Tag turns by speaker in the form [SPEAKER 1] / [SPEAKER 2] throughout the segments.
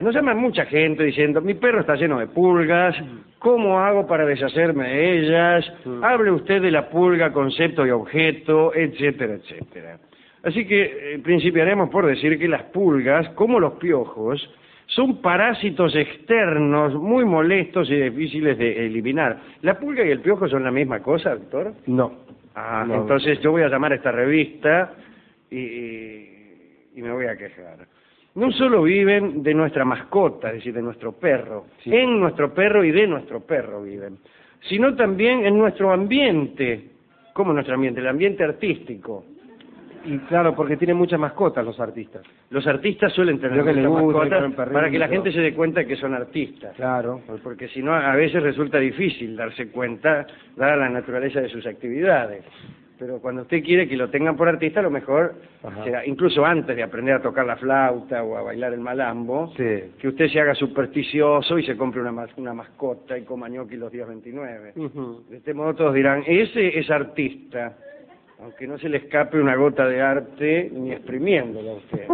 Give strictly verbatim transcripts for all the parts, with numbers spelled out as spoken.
[SPEAKER 1] Nos llama mucha gente diciendo, mi perro está lleno de pulgas, ¿cómo hago para deshacerme de ellas? Hable usted de la pulga, concepto y objeto, etcétera, etcétera. Así que eh, principiaremos por decir que las pulgas, como los piojos, son parásitos externos muy molestos y difíciles de eliminar. ¿La pulga y el piojo son la misma cosa, doctor?
[SPEAKER 2] No.
[SPEAKER 1] Ah,
[SPEAKER 2] no.
[SPEAKER 1] Entonces yo voy a llamar a esta revista y, y, y me voy a quejar. No solo viven de nuestra mascota, es decir, de nuestro perro, sí. En nuestro perro y de nuestro perro viven, sino también en nuestro ambiente. ¿Cómo nuestro ambiente? El ambiente artístico.
[SPEAKER 2] Y claro, porque tienen muchas mascotas los artistas.
[SPEAKER 1] Los artistas suelen tener
[SPEAKER 2] que
[SPEAKER 1] muchas
[SPEAKER 2] gusta,
[SPEAKER 1] mascotas para que la gente se dé cuenta de que son artistas.
[SPEAKER 2] Claro.
[SPEAKER 1] Porque si no, a veces resulta difícil darse cuenta, dada la naturaleza de sus actividades. Pero cuando usted quiere que lo tengan por artista, a lo mejor será, incluso antes de aprender a tocar la flauta o a bailar el malambo, sí. Que usted se haga supersticioso y se compre una, mas una mascota y coma ñoqui los días veintinueve. Uh-huh. De este modo todos dirán, ese es artista, aunque no se le escape una gota de arte ni exprimiéndola a usted.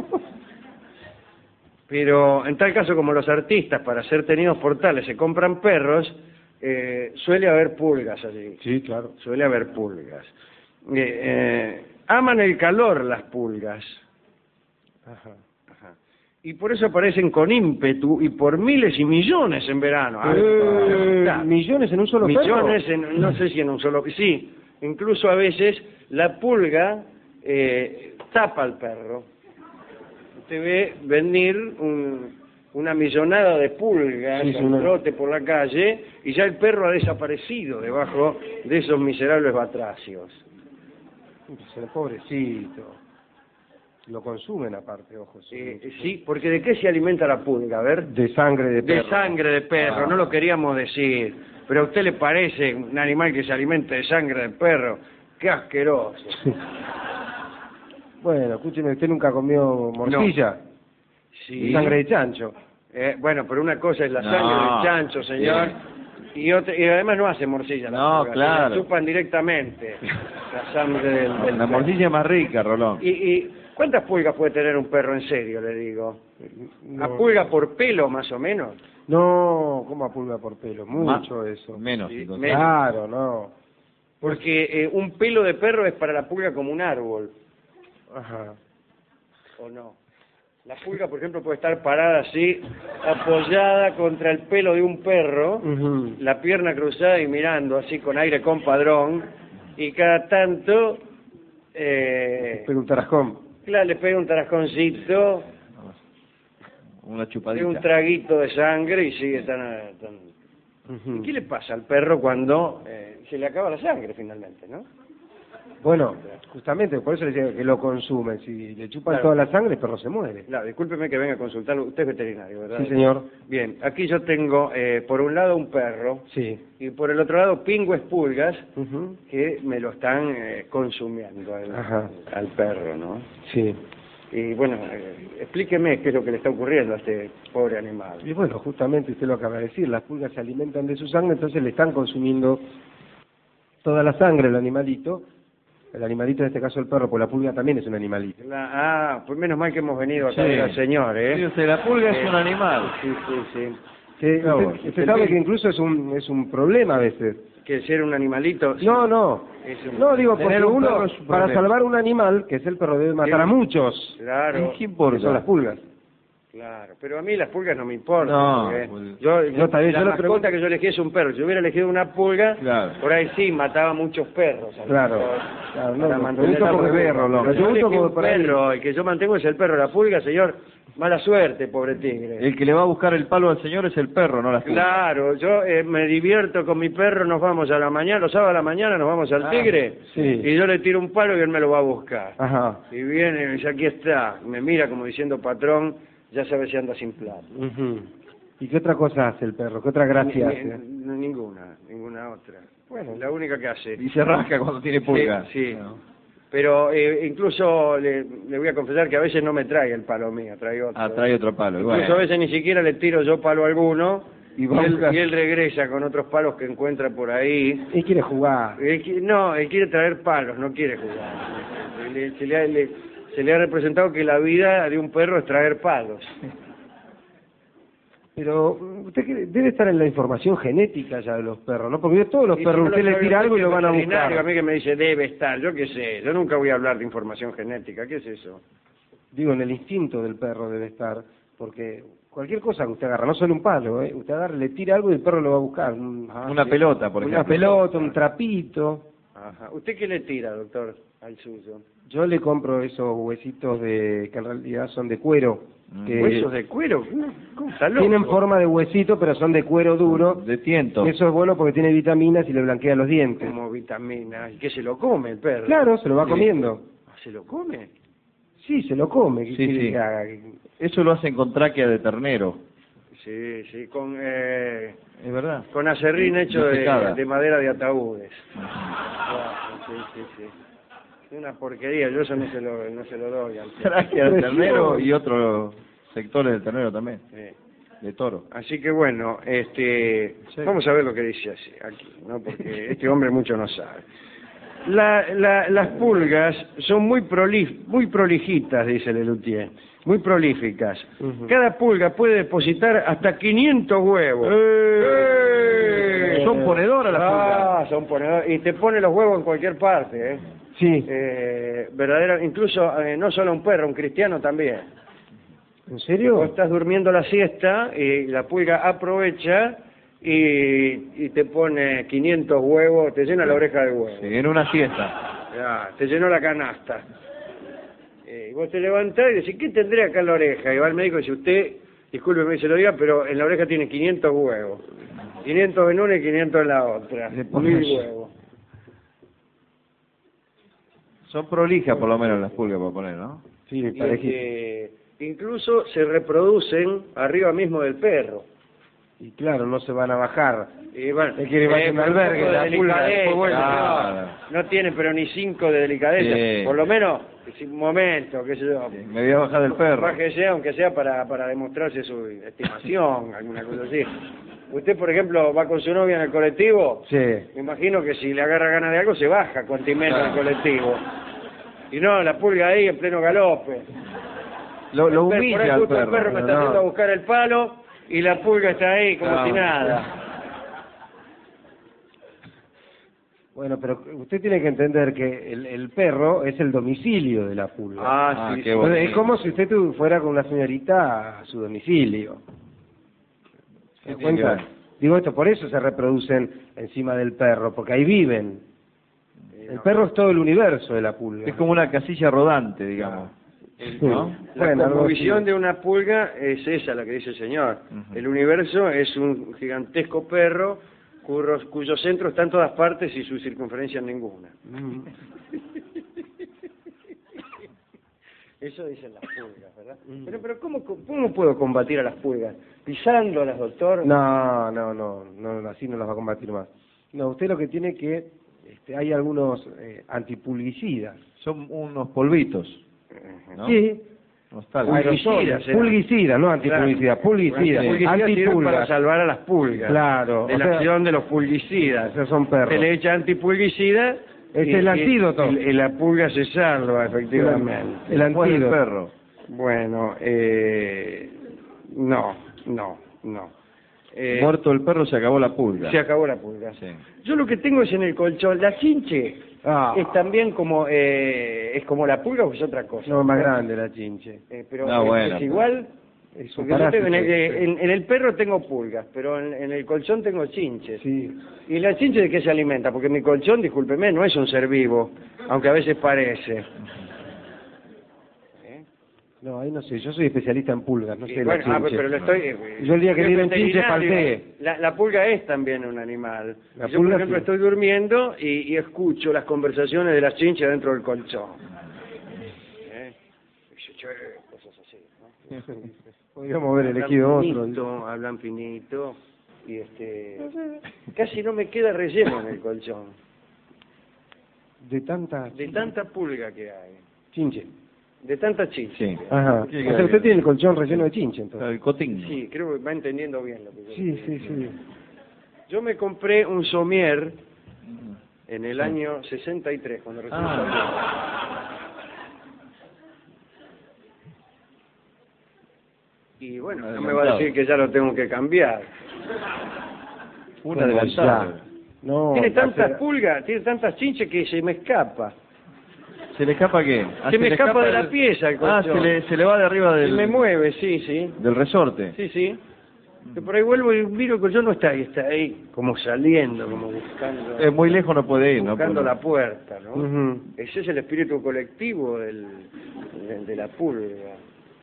[SPEAKER 1] Pero en tal caso, como los artistas, para ser tenidos por tales, se compran perros, eh, suele haber pulgas allí.
[SPEAKER 2] Sí, claro.
[SPEAKER 1] Suele haber pulgas. Eh, eh, aman el calor las pulgas. Ajá, ajá. Y por eso aparecen con ímpetu y por miles y millones en verano.
[SPEAKER 2] Eh,
[SPEAKER 1] ah,
[SPEAKER 2] ¿Millones en un solo perro?
[SPEAKER 1] Millones, en, no sé si en un solo... Sí, incluso a veces la pulga eh, tapa al perro. Usted ve venir un, una millonada de pulgas, sí, un trote por la calle, y ya el perro ha desaparecido debajo de esos miserables batracios.
[SPEAKER 2] Pobrecito. Lo consumen aparte, ojos.
[SPEAKER 1] Eh, sí, porque ¿de qué se alimenta la pulga? A ver.
[SPEAKER 2] De sangre de perro.
[SPEAKER 1] De sangre de perro, ah. No lo queríamos decir. Pero a usted le parece un animal que se alimenta de sangre de perro. ¡Qué asqueroso!
[SPEAKER 2] Bueno, escúcheme, ¿usted nunca comió morcilla?
[SPEAKER 1] No. Sí.
[SPEAKER 2] Sangre de chancho.
[SPEAKER 1] Eh, bueno, pero una cosa es la
[SPEAKER 3] no.
[SPEAKER 1] sangre del chancho, señor. Sí. Y, otra, y además no hace morcilla.
[SPEAKER 3] No,
[SPEAKER 1] pulga,
[SPEAKER 3] claro.
[SPEAKER 1] La chupan directamente. La sangre del, del
[SPEAKER 3] La morcilla más rica, Rolón.
[SPEAKER 1] Y, y ¿cuántas pulgas puede tener un perro en serio, le digo? No. ¿A pulga por pelo, más o menos?
[SPEAKER 2] No, ¿cómo a pulga por pelo? Mucho
[SPEAKER 3] Ma
[SPEAKER 2] eso.
[SPEAKER 3] Menos,
[SPEAKER 1] sí,
[SPEAKER 3] menos.
[SPEAKER 2] Claro, no.
[SPEAKER 1] Porque eh, un pelo de perro es para la pulga como un árbol.
[SPEAKER 2] Ajá.
[SPEAKER 1] ¿O no? La pulga, por ejemplo, puede estar parada así, apoyada contra el pelo de un perro, uh-huh. La pierna cruzada y mirando así con aire compadrón, y cada tanto... Eh,
[SPEAKER 2] le pega un tarascón.
[SPEAKER 1] Claro, le pega un tarasconcito,
[SPEAKER 3] una chupadita,
[SPEAKER 1] un traguito de sangre y sigue tan... tan... Uh-huh. ¿Y qué le pasa al perro cuando eh, se le acaba la sangre finalmente, no?
[SPEAKER 2] Bueno, justamente, por eso le decía que lo consumen. Si le chupan
[SPEAKER 1] claro.
[SPEAKER 2] Toda la sangre, el perro se muere.
[SPEAKER 1] Claro, discúlpeme que venga a consultarlo. Usted es veterinario, ¿verdad?
[SPEAKER 2] Sí, señor.
[SPEAKER 1] Bien, aquí yo tengo, eh, por un lado, un perro.
[SPEAKER 2] Sí. Y
[SPEAKER 1] por el otro lado, pingües pulgas,
[SPEAKER 2] uh-huh.
[SPEAKER 1] Que me lo están eh, consumiendo al, al perro, ¿no?
[SPEAKER 2] Sí.
[SPEAKER 1] Y bueno, eh, explíqueme qué es lo que le está ocurriendo a este pobre animal.
[SPEAKER 2] Y bueno, justamente usted lo acaba de decir. Las pulgas se alimentan de su sangre, entonces le están consumiendo toda la sangre al animalito. El animalito, en este caso el perro, pues la pulga también es un animalito.
[SPEAKER 1] La, ah, pues menos mal que hemos venido acá, sí. Al señor, ¿eh?
[SPEAKER 3] Sí, o sea, la pulga eh, es un animal.
[SPEAKER 1] Sí, sí, sí.
[SPEAKER 2] sí no, usted usted, usted sabe que incluso es un es un problema a veces.
[SPEAKER 1] ¿Que ser un animalito?
[SPEAKER 2] No, no.
[SPEAKER 1] Un...
[SPEAKER 2] No, digo, porque uno, para salvar un animal, que es el perro, debe matar sí. a muchos.
[SPEAKER 1] Claro.
[SPEAKER 2] ¿Qué importa? Son las pulgas.
[SPEAKER 1] Claro, pero a mí las pulgas no me importan.
[SPEAKER 3] No,
[SPEAKER 1] pues, yo, yo, la yo mascota pregunto... que yo elegí es un perro. Si yo hubiera elegido una pulga,
[SPEAKER 3] claro.
[SPEAKER 1] Por ahí sí, mataba muchos perros.
[SPEAKER 2] Claro, claro, no, no, no, perro, no.
[SPEAKER 1] Pero yo elegí un perro, el que yo mantengo es el perro. La pulga, señor, mala suerte, pobre tigre.
[SPEAKER 3] El que le va a buscar el palo al señor es el perro, no la pulga.
[SPEAKER 1] Claro, yo eh, me divierto con mi perro, nos vamos a la mañana, los sábados a la mañana nos vamos al ah, tigre,
[SPEAKER 2] sí.
[SPEAKER 1] Y yo le tiro un palo y él me lo va a buscar.
[SPEAKER 2] Ajá.
[SPEAKER 1] Y viene y dice, aquí está, me mira como diciendo, patrón, ya sabes si anda sin plata.
[SPEAKER 2] Uh-huh. ¿Y qué otra cosa hace el perro? ¿Qué otra gracia
[SPEAKER 1] ni,
[SPEAKER 2] hace?
[SPEAKER 1] Ni, ninguna, ninguna otra. Bueno, la única que hace.
[SPEAKER 3] Y se rasca cuando tiene pulga.
[SPEAKER 1] Sí, sí. No. Pero eh, incluso le, le voy a confesar que a veces no me trae el palo mío, trae otro.
[SPEAKER 3] Ah, trae otro palo.
[SPEAKER 1] Incluso
[SPEAKER 3] bueno.
[SPEAKER 1] A veces ni siquiera le tiro yo palo alguno.
[SPEAKER 2] Y,
[SPEAKER 1] y, él, y él regresa con otros palos que encuentra por ahí.
[SPEAKER 2] Él quiere jugar.
[SPEAKER 1] Él, no, él quiere traer palos, no quiere jugar. Le, se, le, le, se le ha representado que la vida de un perro es traer palos.
[SPEAKER 2] Pero usted cree- debe estar en la información genética ya de los perros, ¿no? Porque todos los
[SPEAKER 1] Y
[SPEAKER 2] perros,
[SPEAKER 1] si no
[SPEAKER 2] usted
[SPEAKER 1] lo
[SPEAKER 2] le
[SPEAKER 1] sabe
[SPEAKER 2] tira algo y
[SPEAKER 1] usted,
[SPEAKER 2] lo van a
[SPEAKER 1] veterinario,
[SPEAKER 2] buscar.
[SPEAKER 1] A mí que me dice debe estar, yo qué sé, yo nunca voy a hablar de información genética, ¿qué es eso?
[SPEAKER 2] Digo, en el instinto del perro debe estar, porque cualquier cosa que usted agarra, no solo un palo, ¿eh? Usted agarra, le tira algo y el perro lo va a buscar. Un-
[SPEAKER 1] Ah,
[SPEAKER 3] Una
[SPEAKER 1] sí.
[SPEAKER 3] pelota, por
[SPEAKER 2] una
[SPEAKER 3] ejemplo.
[SPEAKER 2] pelota, un trapito.
[SPEAKER 1] Ajá. ¿Usted qué le tira, doctor, al suyo?
[SPEAKER 2] Yo le compro esos huesitos de que en realidad son de cuero.
[SPEAKER 3] Mm.
[SPEAKER 2] que
[SPEAKER 1] ¿Huesos de cuero? ¿Cómo está loco?
[SPEAKER 2] tienen forma de huesito, pero son de cuero duro.
[SPEAKER 3] De tiento.
[SPEAKER 2] Y eso es bueno porque tiene vitaminas y le blanquea los dientes.
[SPEAKER 1] Como vitamina. ¿Y qué se lo come el perro?
[SPEAKER 2] Claro, se lo va
[SPEAKER 3] Sí.
[SPEAKER 2] comiendo.
[SPEAKER 1] Ah, ¿se lo come?
[SPEAKER 2] Sí, se lo come. ¿Qué
[SPEAKER 3] Sí,
[SPEAKER 2] quiere
[SPEAKER 3] sí.
[SPEAKER 2] que haga?
[SPEAKER 3] Eso lo hacen con tráquea de ternero.
[SPEAKER 1] Sí, sí, con, eh,
[SPEAKER 3] ¿Es verdad?
[SPEAKER 1] con acerrín hecho de,
[SPEAKER 3] Disecada.
[SPEAKER 1] de madera de ataúdes. Claro, sí, sí, sí. Es una porquería, yo eso no se lo, no se lo doy al perro.
[SPEAKER 3] Tráquea de
[SPEAKER 2] Precioso.
[SPEAKER 3] ternero y otros sectores del ternero también.
[SPEAKER 1] Sí.
[SPEAKER 3] De toro.
[SPEAKER 1] Así que bueno, este,
[SPEAKER 3] Sí.
[SPEAKER 1] vamos a ver lo que dice así, aquí, ¿no? Porque este hombre mucho no sabe. La, la, las pulgas son muy prolif, muy prolijitas, dice Lelutier, muy prolíficas.
[SPEAKER 2] Ujú.
[SPEAKER 1] Cada pulga puede depositar hasta quinientos huevos. ¡Eh!
[SPEAKER 3] Son ponedoras las pulgas.
[SPEAKER 1] Ah, son ponedoras. Y te pone los huevos en cualquier parte, ¿eh?
[SPEAKER 2] Sí.
[SPEAKER 1] Eh, verdadera, incluso eh, no solo un perro, un cristiano también.
[SPEAKER 2] ¿En
[SPEAKER 1] Vos
[SPEAKER 2] serio?
[SPEAKER 1] estás durmiendo la siesta y la pulga aprovecha y, y te pone quinientos huevos, te llena la oreja de huevos.
[SPEAKER 3] Sí, en una siesta.
[SPEAKER 1] Ya, te llenó la canasta. Eh, y vos te levantás y decís, ¿qué tendré acá en la oreja? Y va el médico y dice, usted, discúlpeme se lo diga, pero en la oreja tiene quinientos huevos. quinientos en una y quinientos en la otra.
[SPEAKER 3] Le pones-
[SPEAKER 1] Mil huevos.
[SPEAKER 3] Son prolijas por lo menos las pulgas para poner, ¿no?
[SPEAKER 2] Sí,
[SPEAKER 1] Y,
[SPEAKER 2] parejito.
[SPEAKER 1] este, incluso se reproducen arriba mismo del perro.
[SPEAKER 2] Y claro, no se van a bajar.
[SPEAKER 1] Y bueno,
[SPEAKER 2] ¿Qué quiere? Vaya a un
[SPEAKER 1] por
[SPEAKER 2] albergue,
[SPEAKER 1] poco de
[SPEAKER 2] la pulga,
[SPEAKER 1] delicadeza,
[SPEAKER 2] después vuelve.
[SPEAKER 3] Claro.
[SPEAKER 1] no, no tiene pero ni cinco de delicadeza.
[SPEAKER 3] Sí.
[SPEAKER 1] Por lo menos, es un momento, qué sé yo.
[SPEAKER 3] Sí, me voy a bajar del perro.
[SPEAKER 1] Bájese, aunque sea para, para demostrarse su estimación, alguna cosa así. Usted, por ejemplo, va con su novia en el colectivo.
[SPEAKER 2] Sí.
[SPEAKER 1] Me imagino que si le agarra ganas de algo, se baja cuantimento
[SPEAKER 3] Claro.
[SPEAKER 1] del colectivo. Y no, la pulga ahí en pleno galope.
[SPEAKER 3] Lo, lo
[SPEAKER 1] El per-
[SPEAKER 3] humilla
[SPEAKER 1] por ahí
[SPEAKER 3] al
[SPEAKER 1] justo el
[SPEAKER 3] perro.
[SPEAKER 1] perro me está
[SPEAKER 2] no.
[SPEAKER 1] yendo a buscar el palo y la pulga está ahí como
[SPEAKER 3] Claro.
[SPEAKER 1] si nada.
[SPEAKER 2] Bueno, pero usted tiene que entender que el, el perro es el domicilio de la pulga.
[SPEAKER 3] Ah,
[SPEAKER 1] sí,
[SPEAKER 3] qué
[SPEAKER 1] sí.
[SPEAKER 3] bueno.
[SPEAKER 2] Entonces, es como si usted tu- fuera con una señorita a su domicilio. ¿Se
[SPEAKER 3] ¿Qué
[SPEAKER 2] da
[SPEAKER 3] tiene que
[SPEAKER 2] cuenta?
[SPEAKER 3] ver?
[SPEAKER 2] Digo esto, por eso se reproducen encima del perro, porque ahí viven. El perro es todo el universo de la pulga.
[SPEAKER 3] Es como una casilla rodante, digamos.
[SPEAKER 2] Sí.
[SPEAKER 3] ¿no?
[SPEAKER 1] La
[SPEAKER 2] Bueno, algo
[SPEAKER 1] cosmovisión
[SPEAKER 2] así.
[SPEAKER 1] de una pulga es esa, la que dice el señor.
[SPEAKER 3] Ujú.
[SPEAKER 1] El universo es un gigantesco perro cuyo, cuyo centro está en todas partes y su circunferencia en ninguna.
[SPEAKER 2] Mm.
[SPEAKER 1] Eso dicen las pulgas, ¿verdad? Pero, pero ¿cómo, ¿cómo puedo combatir a las pulgas? ¿Pisándolas, doctor?
[SPEAKER 2] No, no, no, no, así no las va a combatir más. No, usted lo que tiene que, este, hay algunos eh, antipulguicidas.
[SPEAKER 3] Son unos polvitos, ¿no?
[SPEAKER 2] Sí,
[SPEAKER 3] Unos talcos.
[SPEAKER 1] Pulguicidas, será.
[SPEAKER 2] pulguicidas, no antipulguicidas, pulguicidas,
[SPEAKER 1] Pulguicidas sirven para
[SPEAKER 2] antipulgas.
[SPEAKER 1] salvar a las pulgas.
[SPEAKER 2] Claro,
[SPEAKER 1] De
[SPEAKER 2] o
[SPEAKER 1] la
[SPEAKER 2] sea,
[SPEAKER 1] acción de los pulguicidas.
[SPEAKER 2] esos son perros.
[SPEAKER 1] Se le echa antipulguicida.
[SPEAKER 2] Es
[SPEAKER 1] y-
[SPEAKER 2] el
[SPEAKER 1] y-
[SPEAKER 2] antídoto.
[SPEAKER 1] Y, y la pulga se salva, efectivamente.
[SPEAKER 2] El
[SPEAKER 3] Después del
[SPEAKER 2] antídoto.
[SPEAKER 3] perro.
[SPEAKER 1] Bueno, eh, no, no, no. Eh,
[SPEAKER 3] Muerto el perro se acabó la pulga.
[SPEAKER 1] se acabó la pulga.
[SPEAKER 3] Sí.
[SPEAKER 1] Yo lo que tengo es en el colchón, la chinche
[SPEAKER 2] Ah,
[SPEAKER 1] es también como, eh, es como la pulga o es otra cosa.
[SPEAKER 2] no, más grande la chinche.
[SPEAKER 1] Eh, pero
[SPEAKER 3] No,
[SPEAKER 1] es,
[SPEAKER 3] bueno,
[SPEAKER 1] es igual.
[SPEAKER 2] Es un
[SPEAKER 1] Porque yo tengo- en, el,
[SPEAKER 2] parásito.
[SPEAKER 1] en- en el perro tengo pulgas, pero en, en el colchón tengo chinches.
[SPEAKER 2] Sí.
[SPEAKER 1] ¿Y la chinche de qué se alimenta? Porque mi colchón, discúlpeme, no es un ser vivo, aunque a veces parece. ¿Eh?
[SPEAKER 2] No, ahí no sé, yo soy especialista en pulgas, no
[SPEAKER 1] Y
[SPEAKER 2] sé
[SPEAKER 1] bueno,
[SPEAKER 2] la
[SPEAKER 1] ah,
[SPEAKER 2] chinche.
[SPEAKER 1] pero lo estoy... eh,
[SPEAKER 2] Yo el día que
[SPEAKER 1] soy
[SPEAKER 2] dieron chinche
[SPEAKER 1] veterinario,
[SPEAKER 2] falté.
[SPEAKER 1] La, la pulga es también un animal.
[SPEAKER 2] La
[SPEAKER 1] yo, por
[SPEAKER 2] pulga
[SPEAKER 1] ejemplo,
[SPEAKER 2] sí.
[SPEAKER 1] estoy durmiendo y, y escucho las conversaciones de las chinches dentro del colchón. ¿Eh? Dice, "Che", cosas así, ¿no?
[SPEAKER 2] Podríamos haber
[SPEAKER 1] Hablan
[SPEAKER 2] elegido otro.
[SPEAKER 1] finito, hablan finito y este casi no me queda relleno en el colchón
[SPEAKER 2] De tanta
[SPEAKER 1] de tanta pulga que hay,
[SPEAKER 2] chinche.
[SPEAKER 1] de tanta chinche.
[SPEAKER 3] Sí.
[SPEAKER 2] Ajá. O
[SPEAKER 3] ¿Qué
[SPEAKER 2] sea,
[SPEAKER 3] quiere?
[SPEAKER 2] usted tiene el colchón relleno de chinche, entonces.
[SPEAKER 3] El cotín.
[SPEAKER 1] Sí, creo que va entendiendo bien lo que yo
[SPEAKER 2] Sí,
[SPEAKER 1] digo.
[SPEAKER 2] sí, sí.
[SPEAKER 1] Yo me compré un somier en el año sesenta y tres cuando recién
[SPEAKER 3] Ah.
[SPEAKER 1] salió. Y bueno, no me va a decir que ya lo tengo que cambiar.
[SPEAKER 3] Una adelantada.
[SPEAKER 2] No,
[SPEAKER 1] Tiene tantas
[SPEAKER 2] hacer-
[SPEAKER 1] pulgas, tiene tantas chinches que se me escapa.
[SPEAKER 3] ¿Se le escapa qué? Ah,
[SPEAKER 1] Se me
[SPEAKER 3] le
[SPEAKER 1] escapa de la
[SPEAKER 3] el-
[SPEAKER 1] pieza el
[SPEAKER 3] Ah,
[SPEAKER 1] colchón.
[SPEAKER 3] se le, se le va de arriba
[SPEAKER 1] Y
[SPEAKER 3] del,
[SPEAKER 1] me mueve, sí, sí.
[SPEAKER 3] del resorte.
[SPEAKER 1] Sí, sí. Que por ahí vuelvo y miro que yo no está ahí, está ahí, como saliendo, como buscando,
[SPEAKER 3] Es muy lejos, no puede ir, ¿no?
[SPEAKER 1] buscando
[SPEAKER 3] Por-
[SPEAKER 1] la puerta, ¿no?
[SPEAKER 2] Ujú.
[SPEAKER 1] Ese es el espíritu colectivo del, del- de la pulga.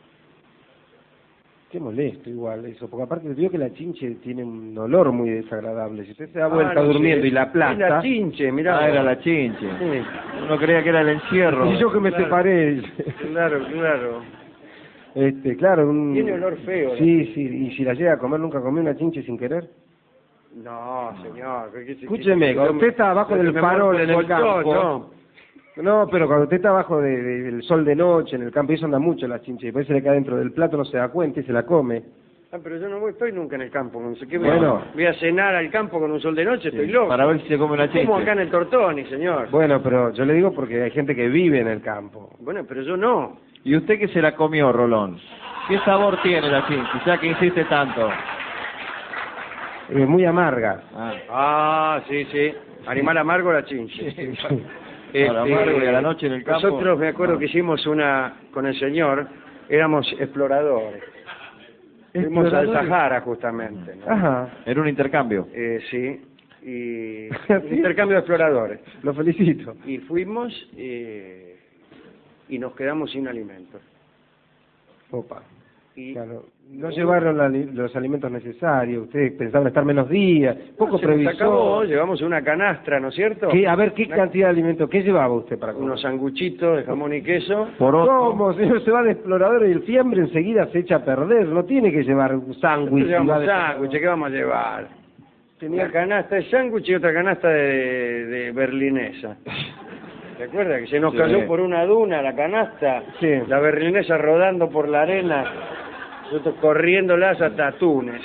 [SPEAKER 2] Qué molesto igual eso, porque aparte veo que la chinche tiene un olor muy desagradable. Si usted se da vuelta
[SPEAKER 1] Ah, no,
[SPEAKER 2] durmiendo
[SPEAKER 1] sí.
[SPEAKER 2] y la
[SPEAKER 1] Es la
[SPEAKER 2] aplasta...
[SPEAKER 1] chinche, mirá.
[SPEAKER 3] Ah, era la chinche.
[SPEAKER 2] Sí.
[SPEAKER 3] Uno creía que era el encierro.
[SPEAKER 2] Y yo que me
[SPEAKER 1] Claro.
[SPEAKER 2] separé...
[SPEAKER 1] Claro, claro.
[SPEAKER 2] Este, claro, un...
[SPEAKER 1] Tiene olor feo.
[SPEAKER 2] Sí, sí, y si la llega a comer, ¿nunca comió una chinche sin querer?
[SPEAKER 1] No, señor. ¿qué- qué- qué-
[SPEAKER 2] Escúcheme,
[SPEAKER 1] qué-
[SPEAKER 2] cuando usted está abajo
[SPEAKER 1] que
[SPEAKER 2] del
[SPEAKER 1] me
[SPEAKER 2] farol
[SPEAKER 1] muerto
[SPEAKER 2] en el
[SPEAKER 1] colchón,
[SPEAKER 2] campo...
[SPEAKER 1] no.
[SPEAKER 2] No, pero cuando usted está abajo de- de- del sol de noche, en el campo, y eso anda mucho la chinche, y después se le cae dentro del plato, no se da cuenta y se la come.
[SPEAKER 1] Ah, pero yo no voy, estoy nunca en el campo. No sé qué voy,
[SPEAKER 2] Bueno.
[SPEAKER 1] a, voy a cenar al campo con un sol de noche,
[SPEAKER 3] Sí,
[SPEAKER 1] estoy loco.
[SPEAKER 3] para ver si se come una chinche.
[SPEAKER 1] Como acá en el Tortoni, señor.
[SPEAKER 2] Bueno, pero yo le digo porque hay gente que vive en el campo.
[SPEAKER 1] Bueno, pero yo no.
[SPEAKER 3] ¿Y usted qué se la comió, Rolón? ¿Qué sabor tiene la chinche? Ya que insiste tanto.
[SPEAKER 2] Es muy amarga.
[SPEAKER 3] Ah.
[SPEAKER 1] Ah, sí, sí. Animal amargo la chinche. Este,
[SPEAKER 3] Para amargo y a la noche en el campo.
[SPEAKER 1] Nosotros me acuerdo
[SPEAKER 3] Ah.
[SPEAKER 1] que hicimos una con el señor, éramos exploradores. Fuimos al
[SPEAKER 2] ¿Exploradores?
[SPEAKER 1] Sahara justamente, ¿no?
[SPEAKER 2] Ajá.
[SPEAKER 1] Era un intercambio. Eh, sí, y un
[SPEAKER 2] ¿Sí?
[SPEAKER 1] intercambio de exploradores.
[SPEAKER 2] Lo felicito.
[SPEAKER 1] Y fuimos eh, y nos quedamos sin alimentos.
[SPEAKER 2] Opa.
[SPEAKER 1] Y
[SPEAKER 2] Claro. No llevaron la- los alimentos necesarios. Ustedes pensaban estar menos días. Poco
[SPEAKER 1] se nos
[SPEAKER 2] previsor.
[SPEAKER 1] acabó, llevamos una canastra, ¿no es cierto?
[SPEAKER 2] ¿Qué? A ver, ¿qué
[SPEAKER 1] Una-
[SPEAKER 2] cantidad de alimentos? ¿Qué llevaba usted para comer?
[SPEAKER 1] Unos sanguchitos de jamón y queso.
[SPEAKER 2] ¿Cómo, señor? Se va de explorador y el fiambre enseguida se echa a perder. No tiene que llevar un sándwich.
[SPEAKER 1] Nosotros llevamos
[SPEAKER 2] y va de-
[SPEAKER 1] sándwiches, ¿qué vamos a llevar? Tenía canasta de sándwich y otra canasta de, de berlinesa. ¿Te acuerdas que se nos
[SPEAKER 3] Sí.
[SPEAKER 1] cayó por una duna la canasta?
[SPEAKER 2] Sí.
[SPEAKER 1] La berlinesa rodando por la arena, nosotros corriéndolas hasta Túnez.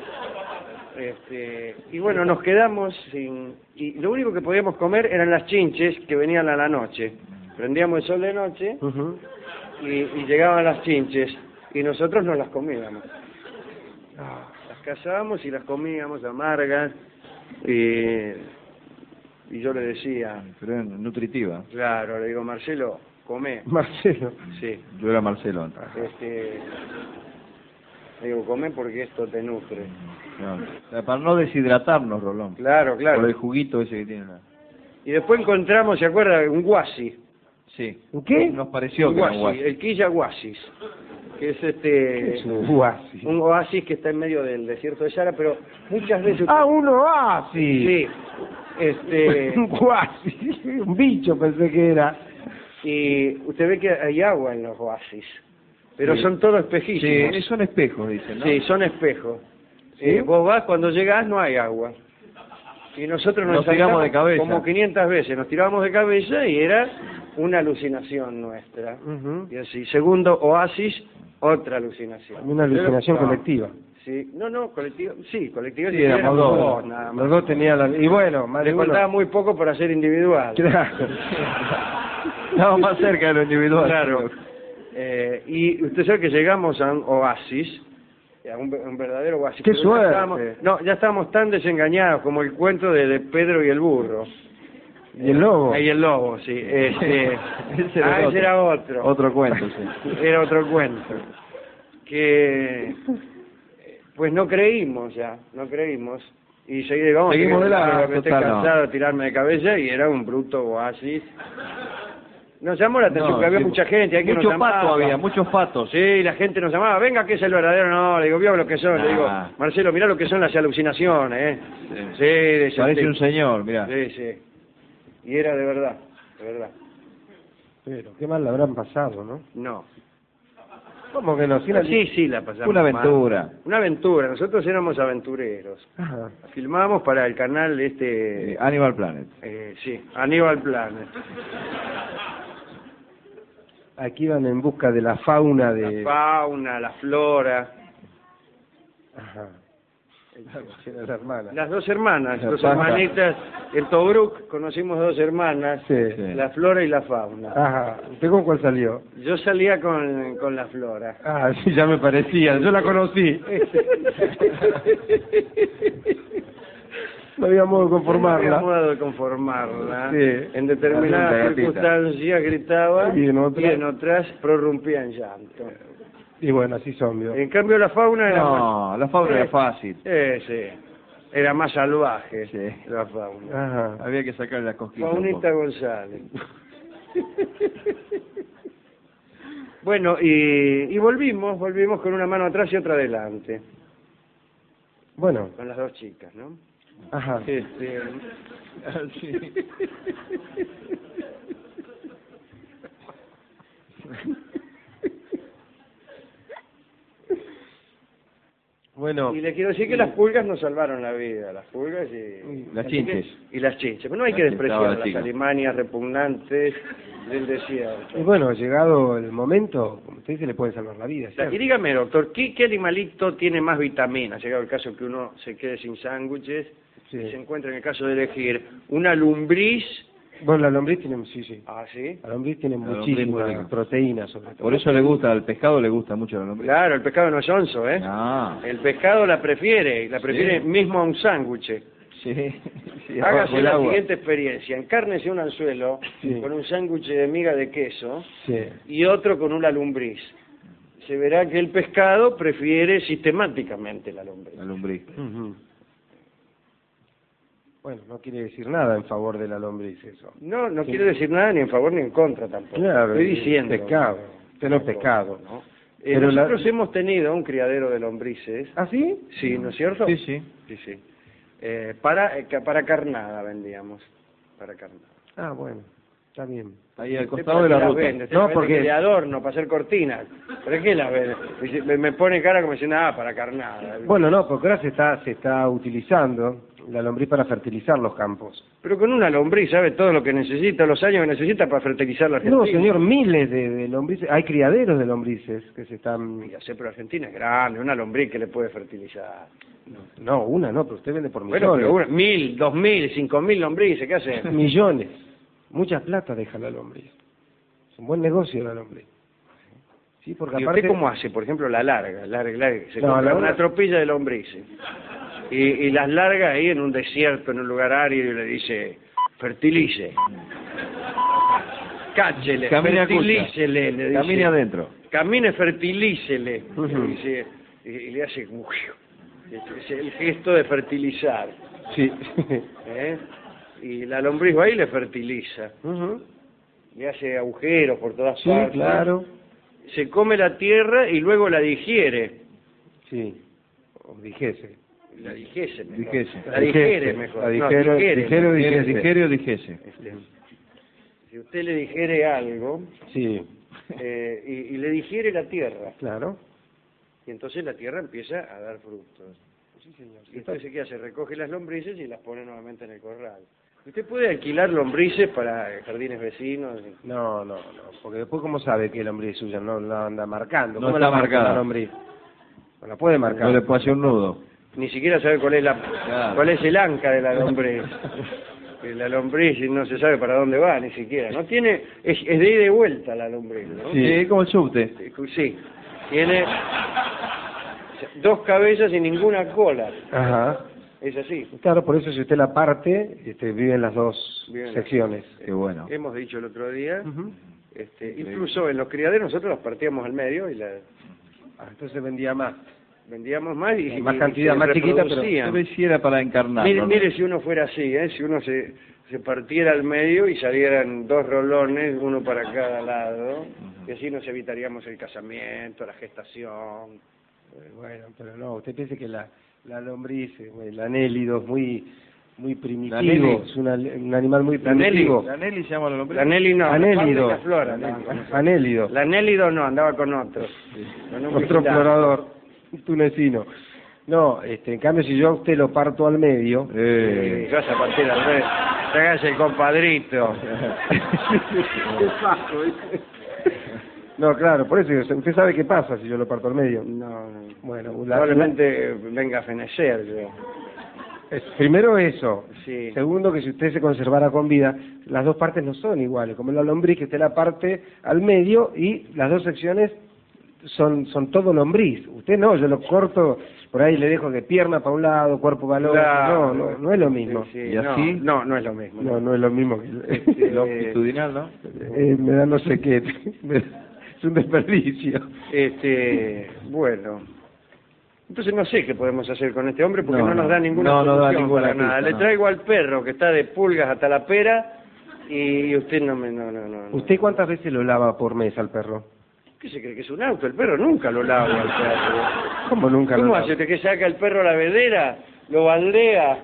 [SPEAKER 1] Este, y bueno, nos quedamos sin... Y lo único que podíamos comer eran las chinches que venían a la noche. Prendíamos el sol de noche
[SPEAKER 2] Ujú.
[SPEAKER 1] y, y llegaban las chinches y nosotros nos las comíamos. Las cazábamos y las comíamos amargas y, y yo le decía,
[SPEAKER 3] Pero es nutritiva.
[SPEAKER 1] claro, le digo, Marcelo, come.
[SPEAKER 2] Marcelo.
[SPEAKER 1] Sí,
[SPEAKER 3] Yo era Marcelo antes.
[SPEAKER 1] este, le digo, come porque esto te nutre.
[SPEAKER 3] No, o sea, para no deshidratarnos, Rolón.
[SPEAKER 1] Claro,
[SPEAKER 3] Por el
[SPEAKER 1] claro.
[SPEAKER 3] juguito ese que tiene. la-
[SPEAKER 1] Y después encontramos, ¿se acuerda? Un guasi.
[SPEAKER 3] Sí.
[SPEAKER 2] ¿Qué?
[SPEAKER 3] Nos pareció
[SPEAKER 1] Un
[SPEAKER 3] que era un
[SPEAKER 1] guasi,
[SPEAKER 3] guasi.
[SPEAKER 1] el quilla guasis, que es este...
[SPEAKER 2] Es un oasis.
[SPEAKER 1] un oasis que está en medio del desierto de Sahara, pero muchas veces...
[SPEAKER 2] Ah, un oasis.
[SPEAKER 1] Sí, este...
[SPEAKER 2] Un oasis. Un bicho pensé que era.
[SPEAKER 1] Y usted ve que hay agua en los oasis, pero
[SPEAKER 3] Sí.
[SPEAKER 1] son todos espejísimos.
[SPEAKER 3] Sí, son espejos, dicen, ¿no?
[SPEAKER 1] Sí, son espejos.
[SPEAKER 2] ¿Sí?
[SPEAKER 1] Eh, vos vas, cuando llegás no hay agua. Y nosotros nos,
[SPEAKER 3] Nos tiramos
[SPEAKER 1] saltamos
[SPEAKER 3] de cabeza.
[SPEAKER 1] como quinientas veces, nos tirábamos de cabeza y era una alucinación nuestra.
[SPEAKER 2] Ujú.
[SPEAKER 1] Y así, segundo oasis, otra alucinación.
[SPEAKER 2] Una alucinación
[SPEAKER 1] Pero-
[SPEAKER 2] colectiva.
[SPEAKER 1] Sí, no, no, colectiva, sí, colectiva,
[SPEAKER 3] Sí,
[SPEAKER 1] sí,
[SPEAKER 3] éramos
[SPEAKER 1] éramos
[SPEAKER 3] dos.
[SPEAKER 1] dos, nada más.
[SPEAKER 2] Los dos tenían la... Y bueno, más de
[SPEAKER 1] Le
[SPEAKER 2] uno.
[SPEAKER 1] faltaba muy poco para ser individual.
[SPEAKER 2] Claro.
[SPEAKER 3] Estamos más cerca de lo individual.
[SPEAKER 1] Claro. Eh, y usted sabe que llegamos a un oasis, a un, un verdadero oasis.
[SPEAKER 2] ¡Qué
[SPEAKER 1] pero ya
[SPEAKER 2] suerte!
[SPEAKER 1] estábamos- no, ya estábamos tan desengañados como el cuento de, de Pedro y el burro.
[SPEAKER 2] ¿Y el lobo?
[SPEAKER 1] Ahí el lobo, sí. Este,
[SPEAKER 3] Ese era
[SPEAKER 1] ah,
[SPEAKER 3] otro.
[SPEAKER 1] ese era otro.
[SPEAKER 3] Otro cuento, sí.
[SPEAKER 1] Era otro cuento. Que, pues no creímos ya, no creímos. Y seguimos,
[SPEAKER 3] Seguimos de largo,
[SPEAKER 1] estoy
[SPEAKER 3] total, no.
[SPEAKER 1] cansado de tirarme de cabeza y era un bruto oasis. Nos llamó la atención
[SPEAKER 3] No,
[SPEAKER 1] que había
[SPEAKER 3] sí.
[SPEAKER 1] mucha gente, hay que
[SPEAKER 3] Mucho
[SPEAKER 1] nos
[SPEAKER 3] pato
[SPEAKER 1] llamaba.
[SPEAKER 3] había, muchos patos.
[SPEAKER 1] Sí, la gente nos llamaba, venga que es el verdadero, no, le digo, vio lo que son, le digo,
[SPEAKER 3] Ah.
[SPEAKER 1] Marcelo, mirá lo que son las alucinaciones, ¿eh?
[SPEAKER 3] Sí.
[SPEAKER 1] Sí, de
[SPEAKER 3] Parece un señor, mira.
[SPEAKER 1] Sí, sí. Y era de verdad, de verdad.
[SPEAKER 2] Pero qué mal la habrán pasado, ¿no?
[SPEAKER 1] No.
[SPEAKER 2] ¿Cómo que no? Si era-
[SPEAKER 1] Sí, sí, la pasamos
[SPEAKER 3] Una
[SPEAKER 1] mal.
[SPEAKER 3] aventura.
[SPEAKER 1] Una aventura, nosotros éramos aventureros.
[SPEAKER 2] Ajá.
[SPEAKER 1] Filmábamos para el canal este,
[SPEAKER 3] Eh, Animal Planet.
[SPEAKER 1] eh, sí, Aníbal Planet.
[SPEAKER 2] Aquí iban en busca de la fauna de...
[SPEAKER 1] La fauna, la flora.
[SPEAKER 2] Ajá. Tiene las hermanas.
[SPEAKER 1] Las dos hermanas,
[SPEAKER 2] La
[SPEAKER 1] dos
[SPEAKER 2] paja.
[SPEAKER 1] hermanitas. En Tobruk conocimos dos hermanas,
[SPEAKER 2] Sí.
[SPEAKER 1] la flora y la fauna.
[SPEAKER 2] Ajá. ¿Usted con cuál salió?
[SPEAKER 1] Yo salía con, con la flora.
[SPEAKER 2] Ah, sí, ya me parecía. Yo la conocí. No había modo de conformarla.
[SPEAKER 1] No había modo de conformarla.
[SPEAKER 2] Sí.
[SPEAKER 1] En determinadas
[SPEAKER 3] La gatita.
[SPEAKER 1] circunstancias gritaba
[SPEAKER 2] Y en otras-
[SPEAKER 1] y en otras prorrumpía en llanto.
[SPEAKER 2] Y bueno, así son, ¿vio?
[SPEAKER 1] En cambio la fauna era más...
[SPEAKER 3] No, la fauna era fácil.
[SPEAKER 1] Eh, sí. Era más salvaje,
[SPEAKER 3] Sí.
[SPEAKER 1] la fauna.
[SPEAKER 2] Ajá.
[SPEAKER 3] Había que sacarle la cosquilla. un
[SPEAKER 1] Faunita
[SPEAKER 3] poco.
[SPEAKER 1] González. Bueno, y, y volvimos, volvimos con una mano atrás y otra adelante,
[SPEAKER 2] Bueno,
[SPEAKER 1] con las dos chicas, ¿no?
[SPEAKER 2] ajá.
[SPEAKER 1] Este,
[SPEAKER 3] Sí.
[SPEAKER 2] Bueno,
[SPEAKER 1] y le quiero decir que las pulgas nos salvaron la vida, las pulgas y...
[SPEAKER 3] Las
[SPEAKER 1] así
[SPEAKER 3] chinches.
[SPEAKER 1] que- y las chinches. Pero no hay que
[SPEAKER 3] Las chinches, estaba
[SPEAKER 1] despreciar
[SPEAKER 3] la
[SPEAKER 1] las
[SPEAKER 3] chica.
[SPEAKER 1] alimanias repugnantes del desierto.
[SPEAKER 2] y bueno, llegado el momento, como usted dice, le puede salvar la vida,
[SPEAKER 1] Y
[SPEAKER 2] ¿cierto?
[SPEAKER 1] dígame, doctor, ¿qué, ¿qué animalito tiene más vitaminas? Llegado el caso que uno se quede sin sándwiches
[SPEAKER 2] Sí.
[SPEAKER 1] y se encuentra en el caso de elegir una lumbriz.
[SPEAKER 2] Bueno, la lombriz tiene, sí, sí.
[SPEAKER 1] Ah, ¿sí?
[SPEAKER 2] La lombriz tiene
[SPEAKER 3] La lombriz
[SPEAKER 2] muchísima
[SPEAKER 3] muy rica.
[SPEAKER 2] proteína, sobre todo.
[SPEAKER 3] Por eso le gusta, al pescado le gusta mucho la lombriz.
[SPEAKER 1] Claro, el pescado no es onzo, ¿eh?
[SPEAKER 3] Ah,
[SPEAKER 1] El pescado la prefiere, y la prefiere
[SPEAKER 3] Sí.
[SPEAKER 1] mismo a un sándwich.
[SPEAKER 3] sí. sí,
[SPEAKER 1] Hágase
[SPEAKER 3] bajo el
[SPEAKER 1] la
[SPEAKER 3] agua.
[SPEAKER 1] siguiente experiencia, encárnese un anzuelo
[SPEAKER 2] Sí.
[SPEAKER 1] con un sándwich de miga de queso
[SPEAKER 2] Sí.
[SPEAKER 1] y otro con una lombriz. Se verá que el pescado prefiere sistemáticamente la lombriz.
[SPEAKER 3] La lombriz.
[SPEAKER 2] Ujú. Bueno, no quiere decir nada en favor de la lombriz eso.
[SPEAKER 1] No, no
[SPEAKER 2] Sí.
[SPEAKER 1] quiero decir nada ni en favor ni en contra tampoco.
[SPEAKER 2] Claro,
[SPEAKER 1] Estoy
[SPEAKER 2] es
[SPEAKER 1] diciendo.
[SPEAKER 2] pescado. Usted no es pescado.
[SPEAKER 1] ¿no? Eh,
[SPEAKER 2] Pero la-
[SPEAKER 1] nosotros hemos tenido un criadero de lombrices.
[SPEAKER 2] ¿Ah, sí?
[SPEAKER 1] Sí, ¿no es cierto?
[SPEAKER 3] Sí, sí.
[SPEAKER 1] Sí, sí. Eh, para, eh, ca- para carnada vendíamos. Para carnada.
[SPEAKER 2] Ah, bueno, está bien.
[SPEAKER 3] Ahí al
[SPEAKER 1] Usted
[SPEAKER 3] costado
[SPEAKER 1] para
[SPEAKER 3] de
[SPEAKER 1] qué
[SPEAKER 3] la
[SPEAKER 1] las
[SPEAKER 3] ruta.
[SPEAKER 1] vende, usted
[SPEAKER 2] No,
[SPEAKER 1] las vende
[SPEAKER 2] porque-
[SPEAKER 1] que de adorno, para hacer cortinas. ¿Pero qué las vende? Dice- Me, me pone cara como diciendo, ah, para carnada.
[SPEAKER 2] Bueno, no, porque ahora se está, se está utilizando la lombriz para fertilizar los campos.
[SPEAKER 1] Pero con una lombriz sabe todo lo que necesita, los años que necesita para fertilizar la Argentina.
[SPEAKER 2] No, señor, miles de, de lombrices, hay criaderos de lombrices que se están...
[SPEAKER 1] Ya sé, pero Argentina es grande, una lombriz que le puede fertilizar.
[SPEAKER 2] No, una no, pero usted vende por millones.
[SPEAKER 1] Bueno, pero una, mil, dos mil, cinco mil lombrices, ¿qué hace?
[SPEAKER 2] Millones. Mucha plata deja la lombriz. Es un buen negocio la lombriz. Sí, porque
[SPEAKER 1] ¿Y
[SPEAKER 2] aparte...
[SPEAKER 1] usted cómo hace? Por ejemplo, la larga, larga, larga. Se
[SPEAKER 2] No,
[SPEAKER 1] compra
[SPEAKER 2] la-
[SPEAKER 1] una tropilla de lombrices. Y, y las larga ahí en un desierto, en un lugar árido, y le dice, fertilice. Cáchele,
[SPEAKER 3] Camine a
[SPEAKER 1] fertilícele, le dice.
[SPEAKER 3] Camine adentro.
[SPEAKER 1] Camine, fertilícele.
[SPEAKER 2] Ujú.
[SPEAKER 1] Le dice, y, y le hace, uy, es el gesto de fertilizar.
[SPEAKER 2] Sí.
[SPEAKER 1] ¿eh? Y la lombriz va ahí y le fertiliza.
[SPEAKER 2] Ujú.
[SPEAKER 1] Le hace agujeros por todas
[SPEAKER 2] Sí,
[SPEAKER 1] partes.
[SPEAKER 2] claro.
[SPEAKER 1] Se come la tierra y luego la digiere.
[SPEAKER 2] Sí. O dijese.
[SPEAKER 1] La dijese mejor.
[SPEAKER 3] Dijese.
[SPEAKER 1] La digiere mejor.
[SPEAKER 2] La
[SPEAKER 1] No,
[SPEAKER 2] dijere,
[SPEAKER 1] digiere.
[SPEAKER 2] dijere o
[SPEAKER 3] Dijere,
[SPEAKER 2] dijese.
[SPEAKER 3] dijere o dijese.
[SPEAKER 1] Este, si usted le digiere algo
[SPEAKER 2] Sí,
[SPEAKER 1] eh, y, y le digiere la tierra,
[SPEAKER 2] claro.
[SPEAKER 1] y entonces la tierra empieza a dar frutos.
[SPEAKER 2] Sí, señor.
[SPEAKER 1] Y entonces, ¿qué hace? Recoge las lombrices y las pone nuevamente en el corral. Usted puede alquilar lombrices para jardines vecinos.
[SPEAKER 2] No, no, no, porque después cómo sabe que el lombriz es suya, no la anda marcando.
[SPEAKER 3] No
[SPEAKER 2] ¿Cómo
[SPEAKER 3] está
[SPEAKER 2] la marca
[SPEAKER 3] marcada.
[SPEAKER 2] la lombriz? No la puede marcar.
[SPEAKER 3] No le puede hacer un nudo.
[SPEAKER 1] Ni siquiera sabe cuál es la
[SPEAKER 3] Claro.
[SPEAKER 1] cuál es el anca de la lombriz. Que la lombriz no se sabe para dónde va ni siquiera. No tiene es, es de ida y vuelta la lombriz, ¿no?
[SPEAKER 3] Sí, como el subte.
[SPEAKER 1] Sí. Tiene dos cabezas y ninguna cola.
[SPEAKER 2] Ajá.
[SPEAKER 1] Es así.
[SPEAKER 2] Claro, por eso si usted la parte, este, vive en las dos
[SPEAKER 1] Vive en las
[SPEAKER 2] secciones.
[SPEAKER 3] Qué bueno.
[SPEAKER 1] Hemos dicho el otro día,
[SPEAKER 2] Ujú.
[SPEAKER 1] este, incluso en los criaderos nosotros las partíamos al medio y las
[SPEAKER 2] Ah, entonces vendía más.
[SPEAKER 1] vendíamos más y,
[SPEAKER 2] Más
[SPEAKER 1] y
[SPEAKER 2] cantidad,
[SPEAKER 1] se
[SPEAKER 2] más chiquita, pero-
[SPEAKER 1] reproducían.
[SPEAKER 3] Yo lo hiciera para encarnar.
[SPEAKER 1] Mire,
[SPEAKER 3] ¿no?
[SPEAKER 1] mire si uno fuera así, ¿eh? Si uno se, se partiera al medio y salieran dos rolones, uno para cada lado, y así nos evitaríamos el casamiento, la gestación.
[SPEAKER 2] Eh, Bueno, pero no, usted piensa que la, la lombriz, eh, el anélido es muy, muy primitivo,
[SPEAKER 3] Nelly.
[SPEAKER 2] es una- un animal muy
[SPEAKER 1] La Nelly.
[SPEAKER 2] primitivo.
[SPEAKER 3] La Nelly se llama la lombriz.
[SPEAKER 1] La Nelly no,
[SPEAKER 2] Anélido.
[SPEAKER 1] la flora. andaban con nosotros.
[SPEAKER 2] Anélido.
[SPEAKER 1] La Nélido no, andaba con otro. Con un
[SPEAKER 2] Otro
[SPEAKER 1] vigilante.
[SPEAKER 2] explorador, un tunecino. No, este, en cambio si yo a usted lo parto al medio,
[SPEAKER 3] Eh.
[SPEAKER 1] Sí, vas a partir al revés. Te hagas el compadrito.
[SPEAKER 2] No, claro, por eso, usted sabe qué pasa si yo lo parto al medio.
[SPEAKER 1] No, no.
[SPEAKER 2] Bueno, la,
[SPEAKER 1] Probablemente venga a fenecer yo.
[SPEAKER 2] Es, primero eso.
[SPEAKER 1] Sí.
[SPEAKER 2] Segundo, que si usted se conservara con vida, las dos partes no son iguales. Como la lombriz, que usted la parte al medio y las dos secciones son son todo lombriz. Usted no, yo lo corto, por ahí le dejo de pierna para un lado, cuerpo para el otro.
[SPEAKER 1] Claro.
[SPEAKER 2] No, no, no es lo mismo.
[SPEAKER 1] Sí, sí,
[SPEAKER 3] ¿Y así?
[SPEAKER 1] No, no, no es lo mismo.
[SPEAKER 2] No, no es lo mismo. Que,
[SPEAKER 1] Este,
[SPEAKER 3] Longitudinal, ¿no?
[SPEAKER 2] eh, me da no sé qué. Es un desperdicio.
[SPEAKER 1] Este, bueno. Entonces no sé qué podemos hacer con este hombre porque no,
[SPEAKER 3] No,
[SPEAKER 1] nos
[SPEAKER 3] no.
[SPEAKER 1] da ninguna
[SPEAKER 3] No, no da
[SPEAKER 1] solución
[SPEAKER 3] ninguna
[SPEAKER 1] para nada.
[SPEAKER 3] pista,
[SPEAKER 1] Le
[SPEAKER 3] no.
[SPEAKER 1] traigo al perro que está de pulgas hasta la pera y usted no me... No, no, no, no.
[SPEAKER 2] ¿Usted cuántas veces lo lava por mes al perro?
[SPEAKER 1] ¿Qué se cree que es un auto? El perro nunca lo lava al perro.
[SPEAKER 2] ¿Cómo nunca lo
[SPEAKER 1] ¿Cómo
[SPEAKER 2] lava?
[SPEAKER 1] hace usted que saca el perro a la vedera? Lo baldea.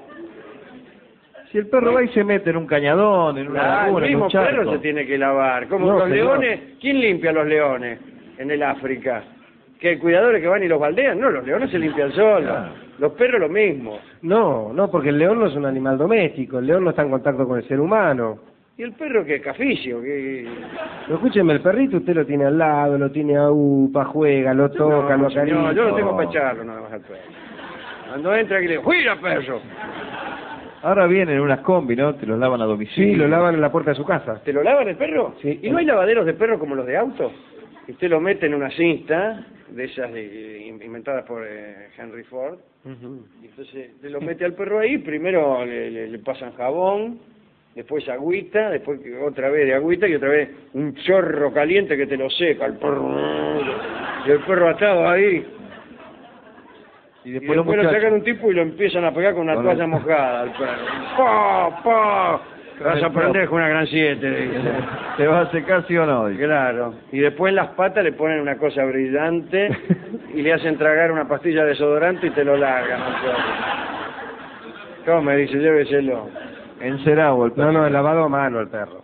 [SPEAKER 3] Si el perro va y se mete en un cañadón, en una
[SPEAKER 1] Ah, el
[SPEAKER 3] laguna, en
[SPEAKER 1] mismo
[SPEAKER 3] un charco.
[SPEAKER 1] perro se tiene que lavar. Como
[SPEAKER 2] No,
[SPEAKER 1] los
[SPEAKER 2] señor.
[SPEAKER 1] leones, ¿quién limpia a los leones en el África? ¿Que hay cuidadores que van y los baldean? No, los leones se limpian solos.
[SPEAKER 3] Claro.
[SPEAKER 1] Los perros lo mismo.
[SPEAKER 2] No, no, porque el león no es un animal doméstico, el león no está en contacto con el ser humano.
[SPEAKER 1] ¿Y el perro que es caficio? Que...
[SPEAKER 2] Pero escúcheme, el perrito usted lo tiene al lado, lo tiene a upa, juega, lo toca,
[SPEAKER 1] no,
[SPEAKER 2] lo
[SPEAKER 1] señor,
[SPEAKER 2] acaricia.
[SPEAKER 1] yo lo tengo para echarlo nada más al perro. Cuando entra aquí le digo, ¡fuera, perro!
[SPEAKER 3] Ahora vienen unas combi, ¿no? Te los lavan a domicilio.
[SPEAKER 2] Sí, lo lavan en la puerta de su casa.
[SPEAKER 1] ¿Te lo lavan el perro?
[SPEAKER 2] Sí.
[SPEAKER 1] ¿Y no hay lavaderos de perro como los de auto? Usted lo mete en una cinta, de esas de- inventadas por eh, Henry Ford, y entonces te lo mete al perro ahí, primero le, le- le pasan jabón, después agüita, después otra vez de agüita y otra vez un chorro caliente que te lo seca el perro. Y el perro atado ahí.
[SPEAKER 3] Y
[SPEAKER 1] Y
[SPEAKER 3] después,
[SPEAKER 1] después,
[SPEAKER 3] los
[SPEAKER 1] lo
[SPEAKER 3] muchachos.
[SPEAKER 1] sacan un tipo y lo empiezan a pegar con una
[SPEAKER 3] Con
[SPEAKER 1] toalla
[SPEAKER 3] el-
[SPEAKER 1] mojada al perro. ¡Pa, pa!
[SPEAKER 3] Con
[SPEAKER 1] Vas
[SPEAKER 3] el
[SPEAKER 1] a aprender
[SPEAKER 3] trapo.
[SPEAKER 1] con una gran siete, dice.
[SPEAKER 3] ¿Te vas a secar sí o no? Dice.
[SPEAKER 1] Claro. Y después en las patas le ponen una cosa brillante y le hacen tragar una pastilla de desodorante y te lo largan. al perro. ¿Cómo me dice? Lléveselo.
[SPEAKER 3] Encerado el perro.
[SPEAKER 2] No, no, el lavado a mano el perro.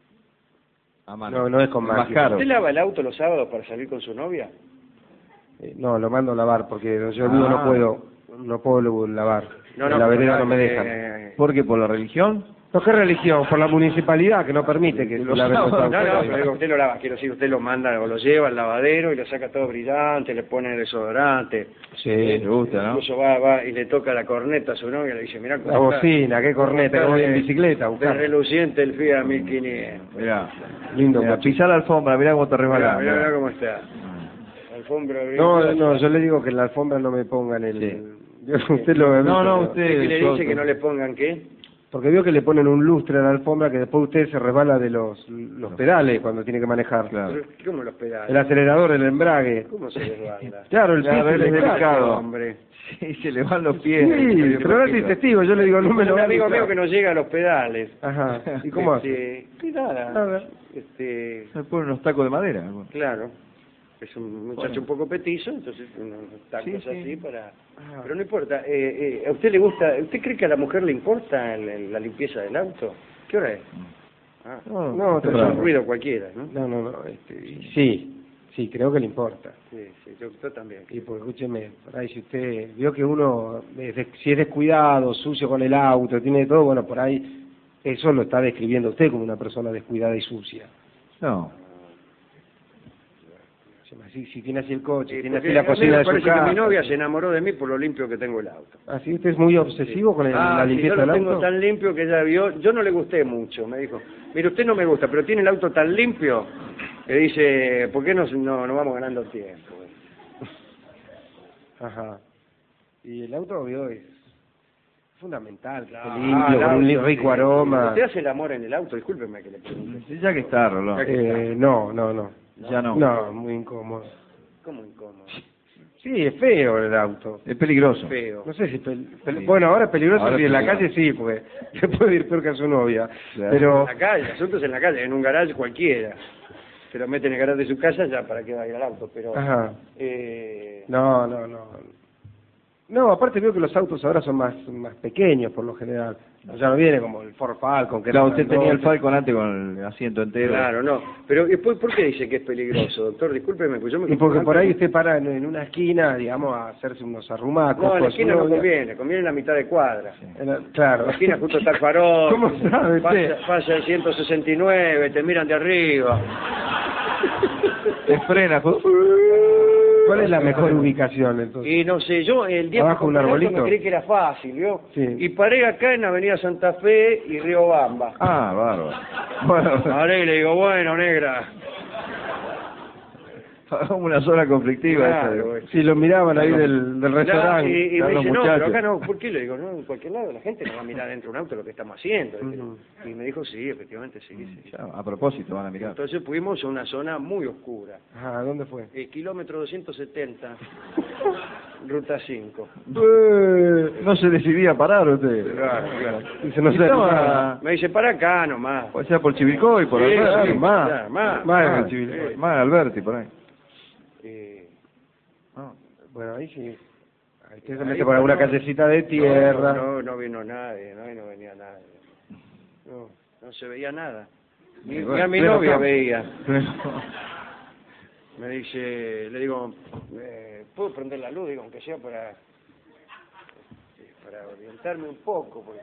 [SPEAKER 3] A mano.
[SPEAKER 2] No, no es con
[SPEAKER 3] Más
[SPEAKER 2] máquina.
[SPEAKER 3] caro.
[SPEAKER 1] ¿Usted lava el auto los sábados para salir con su novia?
[SPEAKER 2] Eh, No, lo mando a lavar porque yo vivo
[SPEAKER 3] Ah.
[SPEAKER 2] no puedo, no puedo lavar.
[SPEAKER 1] No,
[SPEAKER 2] En
[SPEAKER 1] no,
[SPEAKER 2] la
[SPEAKER 1] pero
[SPEAKER 2] vereda
[SPEAKER 1] la-
[SPEAKER 2] no me dejan.
[SPEAKER 1] eh,
[SPEAKER 3] ¿Por qué? ¿Por la religión?
[SPEAKER 2] No, ¿qué religión? Por la municipalidad que no permite que
[SPEAKER 3] Los
[SPEAKER 2] laven los
[SPEAKER 3] sábados.
[SPEAKER 1] No,
[SPEAKER 2] autos.
[SPEAKER 1] no, pero digo, usted lo lava, quiero decir, usted lo manda o lo lleva al lavadero y lo saca todo brillante, le pone desodorante.
[SPEAKER 2] Sí,
[SPEAKER 3] Le gusta, ¿no?
[SPEAKER 1] Incluso va, va y le toca la corneta a su novia y le dice, mirá
[SPEAKER 2] la
[SPEAKER 1] cómo está,
[SPEAKER 2] bocina, qué corneta,
[SPEAKER 1] cómo
[SPEAKER 2] cómo voy
[SPEAKER 1] está
[SPEAKER 2] en
[SPEAKER 1] de-
[SPEAKER 2] bicicleta a
[SPEAKER 1] de
[SPEAKER 2] buscar.
[SPEAKER 1] reluciente el Fiat mil quinientos.
[SPEAKER 3] Mirá.
[SPEAKER 2] Lindo
[SPEAKER 3] Mirá,
[SPEAKER 2] coche.
[SPEAKER 3] pisá la alfombra, mirá cómo te
[SPEAKER 1] Mirá,
[SPEAKER 3] resbalás.
[SPEAKER 1] mirá, mirá
[SPEAKER 3] mirá.
[SPEAKER 1] cómo está. Alfombra
[SPEAKER 2] No,
[SPEAKER 1] brillosa.
[SPEAKER 2] no, yo le digo que en la alfombra no me pongan el...
[SPEAKER 3] Sí.
[SPEAKER 2] Yo- usted lo
[SPEAKER 3] No, no, usted-
[SPEAKER 1] ¿Qué le
[SPEAKER 3] su
[SPEAKER 1] dice que
[SPEAKER 3] auto.
[SPEAKER 1] no le pongan qué?
[SPEAKER 2] Porque veo que le ponen un lustre a la alfombra que después usted se resbala de los, los pedales cuando tiene que manejar.
[SPEAKER 3] Claro.
[SPEAKER 1] Pero, ¿cómo los pedales?
[SPEAKER 2] El acelerador, el embrague.
[SPEAKER 1] ¿Cómo se les banda?
[SPEAKER 2] Claro, el
[SPEAKER 3] Claro,
[SPEAKER 2] pie
[SPEAKER 3] él
[SPEAKER 2] se
[SPEAKER 3] es
[SPEAKER 2] le cae.
[SPEAKER 3] delicado.
[SPEAKER 1] Hombre.
[SPEAKER 3] Sí, se le van los pies.
[SPEAKER 2] Sí, pero ahora estoy testigo, yo le digo, no me lo
[SPEAKER 1] Un
[SPEAKER 2] va a
[SPEAKER 1] amigo
[SPEAKER 2] quitar.
[SPEAKER 1] mío que no llega a los pedales.
[SPEAKER 2] Ajá, ¿y cómo hace?
[SPEAKER 1] Este, que nada.
[SPEAKER 2] Nada.
[SPEAKER 1] Este,
[SPEAKER 3] Se ponen unos tacos de madera.
[SPEAKER 1] claro. Es un muchacho
[SPEAKER 3] Bueno.
[SPEAKER 1] un poco petizo, entonces unos tacos
[SPEAKER 3] Sí, sí.
[SPEAKER 1] así para...
[SPEAKER 2] Ah.
[SPEAKER 1] Pero no importa. Eh, eh, ¿A usted le gusta? ¿Usted cree que a la mujer le importa el- el- la limpieza del auto? ¿Qué hora es? Ah,
[SPEAKER 2] No,
[SPEAKER 1] no,
[SPEAKER 2] qué
[SPEAKER 1] es un
[SPEAKER 2] raro.
[SPEAKER 1] ruido cualquiera, ¿no?
[SPEAKER 2] No, no, no, este, sí, sí, creo que le importa.
[SPEAKER 1] Sí, sí, yo, yo también.
[SPEAKER 2] Y porque escúcheme, por ahí si usted vio que uno, es de- si es descuidado, sucio con el auto, tiene de todo, bueno, por ahí eso lo está describiendo usted como una persona descuidada y sucia.
[SPEAKER 3] No.
[SPEAKER 2] Si, si tiene así el coche,
[SPEAKER 1] Sí,
[SPEAKER 2] tiene
[SPEAKER 1] porque
[SPEAKER 2] así la
[SPEAKER 1] a mí
[SPEAKER 2] cocina
[SPEAKER 1] me
[SPEAKER 2] de su
[SPEAKER 1] parece
[SPEAKER 2] casa.
[SPEAKER 1] que mi novia se enamoró de mí por lo limpio que tengo el auto.
[SPEAKER 2] Así usted es muy obsesivo con el-
[SPEAKER 1] Ah,
[SPEAKER 2] la
[SPEAKER 1] sí,
[SPEAKER 2] limpieza
[SPEAKER 1] yo
[SPEAKER 2] del
[SPEAKER 1] lo tengo
[SPEAKER 2] auto.
[SPEAKER 1] tan limpio que ella vio, yo no le gusté mucho, me dijo, mire, usted no me gusta, pero tiene el auto tan limpio que dice, ¿por qué no, no, no vamos ganando tiempo?
[SPEAKER 2] Ajá. Y el auto, vio, es fundamental, que esté
[SPEAKER 1] Ah,
[SPEAKER 2] limpio,
[SPEAKER 1] el
[SPEAKER 2] con un li-
[SPEAKER 1] auto,
[SPEAKER 2] rico
[SPEAKER 1] sí.
[SPEAKER 2] ¿aroma?
[SPEAKER 1] ¿Usted hace el amor en el auto? Discúlpeme que le pregunte.
[SPEAKER 3] Sí, ya que está, Rolón.
[SPEAKER 1] Ya que-
[SPEAKER 2] Eh, no, no, no.
[SPEAKER 3] Ya no.
[SPEAKER 2] No, muy incómodo.
[SPEAKER 1] ¿Cómo incómodo?
[SPEAKER 2] Sí, es feo el auto.
[SPEAKER 3] Es peligroso.
[SPEAKER 1] Feo.
[SPEAKER 2] No sé si... pel- pel-
[SPEAKER 3] Sí.
[SPEAKER 2] Bueno, ahora es peligroso,
[SPEAKER 3] Ahora
[SPEAKER 2] sí,
[SPEAKER 3] es
[SPEAKER 2] en la
[SPEAKER 3] peligroso.
[SPEAKER 2] calle sí, porque se puede ir peor que a su novia.
[SPEAKER 3] Claro.
[SPEAKER 2] Pero...
[SPEAKER 1] En la calle, el asunto es en la calle, en un garage cualquiera. Se lo mete en el garage de su casa ya para que vaya al auto, pero...
[SPEAKER 2] Ajá.
[SPEAKER 1] Eh,
[SPEAKER 2] No, no, no. No, aparte veo que los autos ahora son más más pequeños por lo general. Ya no viene como el Ford Falcon, que
[SPEAKER 3] Claro,
[SPEAKER 2] era
[SPEAKER 3] usted tenía el
[SPEAKER 2] grandote.
[SPEAKER 3] Falcon antes con el asiento entero.
[SPEAKER 1] Claro, no. Pero después, ¿por qué dice que es peligroso, doctor? Discúlpeme, pues yo me
[SPEAKER 2] Y porque
[SPEAKER 1] confundo
[SPEAKER 2] por ahí
[SPEAKER 1] antes.
[SPEAKER 2] usted para en, en una esquina, digamos, a hacerse unos arrumacos.
[SPEAKER 1] No, en la
[SPEAKER 2] con su
[SPEAKER 1] esquina no
[SPEAKER 2] novia.
[SPEAKER 1] conviene, conviene en la mitad de cuadra.
[SPEAKER 2] En la- claro.
[SPEAKER 1] En la esquina justo está el farol.
[SPEAKER 2] ¿Cómo sabe usted?
[SPEAKER 1] Pasa, pasa el ciento sesenta y nueve, te miran de arriba.
[SPEAKER 3] Te frena.
[SPEAKER 2] ¿Cuál es la mejor ubicación entonces?
[SPEAKER 1] Y no sé, yo el día
[SPEAKER 2] ¿Abajo
[SPEAKER 1] que
[SPEAKER 2] un
[SPEAKER 1] compré el auto
[SPEAKER 2] arbolito?
[SPEAKER 1] me creí que era fácil, ¿vio?
[SPEAKER 2] Sí.
[SPEAKER 1] Y paré acá en Avenida Santa Fe y Río Bamba.
[SPEAKER 3] Ah, bárbaro. Bueno,
[SPEAKER 1] Paré y le digo, bueno, negra.
[SPEAKER 3] una zona conflictiva
[SPEAKER 1] Claro,
[SPEAKER 3] esa.
[SPEAKER 2] Si lo miraban ahí del, del restaurante.
[SPEAKER 1] Y, y me
[SPEAKER 3] están los
[SPEAKER 1] dice, no,
[SPEAKER 3] muchachos.
[SPEAKER 1] pero acá no, ¿por qué? Le digo, no, en cualquier lado la gente no va a mirar dentro de un auto lo que estamos haciendo.
[SPEAKER 2] Ujú.
[SPEAKER 1] Y me dijo, sí, efectivamente, sí, sí.
[SPEAKER 3] Ya, a propósito van a mirar.
[SPEAKER 1] Entonces fuimos a una zona muy oscura.
[SPEAKER 2] Ajá, ¿dónde fue?
[SPEAKER 1] El kilómetro doscientos setenta, ruta cinco.
[SPEAKER 3] Eh, no se decidía a parar usted.
[SPEAKER 1] Claro, claro.
[SPEAKER 2] Dice, no
[SPEAKER 3] Y
[SPEAKER 2] sé.
[SPEAKER 3] estaba-
[SPEAKER 1] Me dice, para acá nomás.
[SPEAKER 3] O sea, por Chivilcoy, por
[SPEAKER 1] Sí,
[SPEAKER 3] Alberti.
[SPEAKER 1] sí,
[SPEAKER 3] más.
[SPEAKER 1] ya, más.
[SPEAKER 2] Más
[SPEAKER 3] Más,
[SPEAKER 2] de Chivilcoy.
[SPEAKER 3] más Alberti, por ahí.
[SPEAKER 1] Eh,
[SPEAKER 3] No.
[SPEAKER 2] Bueno, ahí sí. Ahí usted se
[SPEAKER 1] Ahí
[SPEAKER 2] mete por alguna
[SPEAKER 1] no.
[SPEAKER 2] callecita de tierra.
[SPEAKER 1] No, no, no vino nadie, no, ahí no venía nadie. No, no se veía nada. Ni,
[SPEAKER 3] Y
[SPEAKER 1] ni
[SPEAKER 3] bueno,
[SPEAKER 1] a mi
[SPEAKER 3] pleno
[SPEAKER 1] novia
[SPEAKER 3] campo.
[SPEAKER 1] veía. Me dice, le digo, eh, ¿puedo prender la luz? Digo, aunque sea para, eh, para orientarme un poco, porque...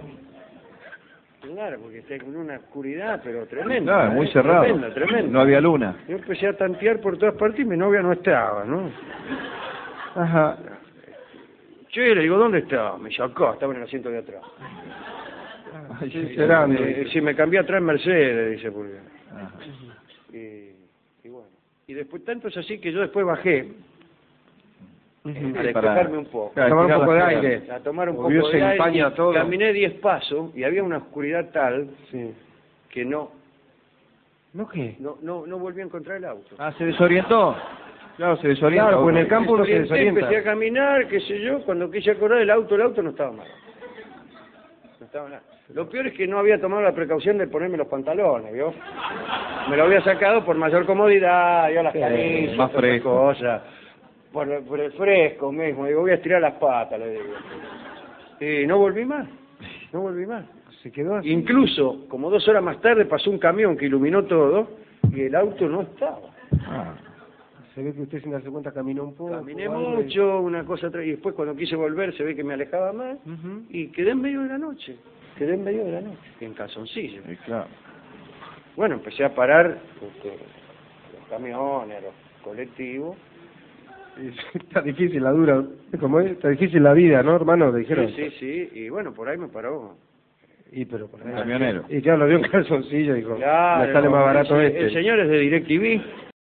[SPEAKER 1] Claro, porque está en una oscuridad, pero tremenda.
[SPEAKER 3] Claro, muy
[SPEAKER 1] ¿eh?
[SPEAKER 3] cerrado.
[SPEAKER 1] Tremenda, tremenda.
[SPEAKER 3] No había luna.
[SPEAKER 1] Yo empecé a tantear por todas partes y mi novia no estaba, ¿no?
[SPEAKER 3] Ajá.
[SPEAKER 1] Che, le digo, ¿dónde estaba? Me dice, acá, estaba en el asiento de atrás.
[SPEAKER 3] Ay, sí,
[SPEAKER 2] Esperando.
[SPEAKER 1] Eh, si me cambié atrás en Mercedes, dice, porque...
[SPEAKER 3] Ajá.
[SPEAKER 1] Y, y bueno. Y después, tanto es así que yo después bajé a
[SPEAKER 3] Para-
[SPEAKER 1] despejarme un poco.
[SPEAKER 3] Claro,
[SPEAKER 2] Tomar un
[SPEAKER 3] estirar
[SPEAKER 2] poco de
[SPEAKER 3] las
[SPEAKER 2] aire.
[SPEAKER 3] piernas.
[SPEAKER 1] A tomar un
[SPEAKER 2] Como
[SPEAKER 1] poco
[SPEAKER 2] Dios
[SPEAKER 1] de
[SPEAKER 2] se
[SPEAKER 1] aire.
[SPEAKER 2] empaña
[SPEAKER 1] y
[SPEAKER 2] todo.
[SPEAKER 1] Caminé diez pasos y había una oscuridad tal
[SPEAKER 2] Sí.
[SPEAKER 1] que no,
[SPEAKER 2] ¿No qué?
[SPEAKER 1] no, no, no volví a encontrar el auto.
[SPEAKER 3] Ah, se desorientó. Claro, se desorienta.
[SPEAKER 2] Claro, pues en el campo uno se
[SPEAKER 1] Desorienté,
[SPEAKER 2] desorienta.
[SPEAKER 1] empecé a caminar, qué sé yo, cuando quise acordar el auto, el auto no estaba mal. No estaba nada. Lo peor es que no había tomado la precaución de ponerme los pantalones, ¿vio? Me lo había sacado por mayor comodidad, yo las
[SPEAKER 2] Sí,
[SPEAKER 1] camisas,
[SPEAKER 3] más
[SPEAKER 1] todas esas
[SPEAKER 3] fresco.
[SPEAKER 1] cosas. Por, por el fresco mismo, digo, voy a estirar las patas, le digo. Y no volví más, no volví más.
[SPEAKER 2] Se quedó así.
[SPEAKER 1] Incluso, como dos horas más tarde, pasó un camión que iluminó todo y el auto no estaba.
[SPEAKER 3] Ah.
[SPEAKER 2] Se ve que usted sin darse cuenta caminó un poco.
[SPEAKER 1] Caminé
[SPEAKER 2] algo,
[SPEAKER 1] mucho, una cosa atrás, y después cuando quise volver se ve que me alejaba más
[SPEAKER 2] y- Ujú.
[SPEAKER 1] y quedé en medio de la noche, quedé en medio de la noche, en calzoncillo.
[SPEAKER 3] Sí, claro.
[SPEAKER 1] Bueno, empecé a parar este, los camiones, los colectivos.
[SPEAKER 2] Y está difícil la dura. ¿Cómo es? Está difícil la vida, ¿no, hermano? Le dijeron.
[SPEAKER 1] Sí, sí, sí, y bueno, por ahí me paró.
[SPEAKER 2] Y pero por ahí.
[SPEAKER 3] Camionero.
[SPEAKER 2] Y claro, lo vio en calzoncillo y dijo,
[SPEAKER 1] Claro,
[SPEAKER 2] me sale más barato
[SPEAKER 1] el,
[SPEAKER 2] este.
[SPEAKER 1] el señor es de DirecTV.